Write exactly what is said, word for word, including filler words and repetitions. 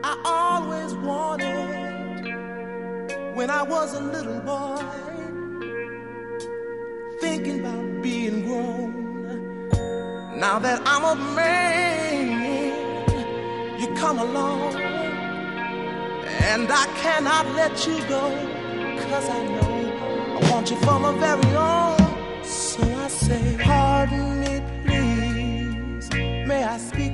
I always wanted when I was a little boy, thinking about being grown. Now that I'm a man, you come along, and I cannot let you go, 'cause I know I want you for my very own. So I say, pardon me, please, may I speak